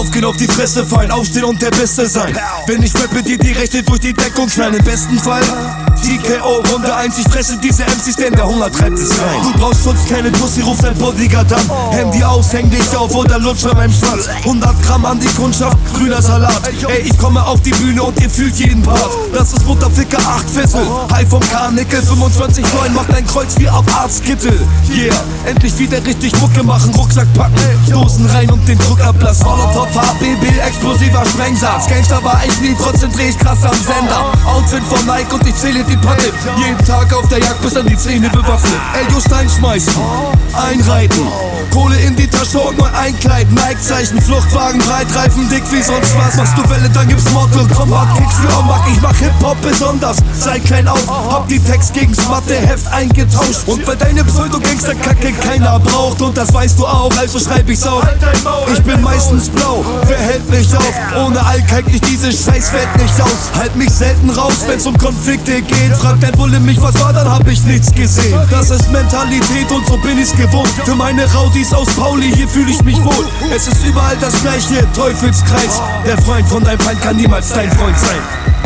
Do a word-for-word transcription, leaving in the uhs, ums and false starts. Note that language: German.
Aufgehen, auf die Fresse fallen, aufstehen und der Beste sein. Wenn ich rappe, dir die Rechte durch die Deckung knallen. Im besten Fall T K O, Runde eins, ich fresse diese M Cs, denn der Hunger treibt es rein. Du brauchst Schutz, keine Pussy, ruf dein Bodyguard an. Handy aus, häng dich auf oder lutsch an meinem Schwanz. hundert Gramm an die Kundschaft, grüner Salat. Ey, ich komme auf die Bühne und ihr fühlt jeden Part. Das ist Mutterficker, acht Fessel. High vom Karnickel, fünfundzwanzig neun, macht ein Kreuz wie auf Arztkittel. Yeah, endlich wieder richtig Mucke machen, Rucksack packen, Dosen rein und den Druck ablassen. Molotov, H B B, explosiver Sprengsatz. Gangster war ich nie, trotzdem dreh ich krass am Sender. Outfit von Nike und ich zähle die Patte. Jeden Tag auf der Jagd bis an die Zähne bewaffnet. Eljo Stein schmeißen, einreiten, Kohle in die Tasche und neu einkleiden. Nike-Zeichen, Fluchtwagen, Breitreifen, dick wie sonst was. Machst du Welle, dann gibt's Mortal Kombat, Kicks für Omak. Ich mach Hip-Hop besonders, sei klein auf. Hab die Text gegens Matheheft eingetauscht. Und weil deine Pseudo-Gangster-Kacke keiner braucht, und das weißt du auch, also schreib ich's auf. Ich bin meistens blau, wer hält mich auf? Ohne Alk ich diese Scheißwelt nicht aus. Halt mich selten raus, wenn's um Konflikte geht. Fragt dein Bulle mich, was war, dann hab ich nichts gesehen. Das ist Mentalität und so bin ich's gewohnt. Für meine Raudis aus Pauli, hier fühl ich mich wohl. Es ist überall das gleiche, Teufelskreis. Der Freund von deinem Feind kann niemals dein Freund sein.